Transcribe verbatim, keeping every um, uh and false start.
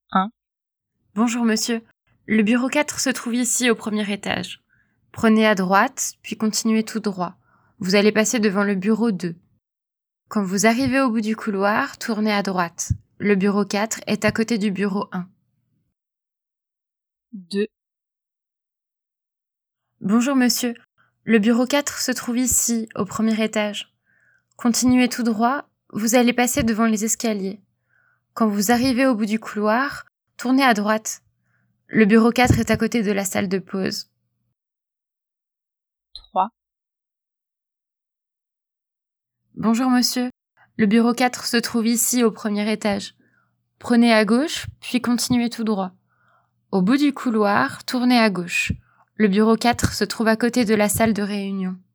un. Bonjour monsieur, le bureau quatre se trouve ici au premier étage. Prenez à droite, puis continuez tout droit. Vous allez passer devant le bureau deux. Quand vous arrivez au bout du couloir, tournez à droite. Le bureau quatre est à côté du bureau un. deux. Bonjour monsieur, le bureau quatre se trouve ici au premier étage. Continuez tout droit, vous allez passer devant les escaliers. Quand vous arrivez au bout du couloir, tournez à droite. Le bureau quatre est à côté de la salle de pause. trois. Bonjour monsieur, le bureau quatre se trouve ici au premier étage. Prenez à gauche, puis continuez tout droit. Au bout du couloir, tournez à gauche. Le bureau quatre se trouve à côté de la salle de réunion.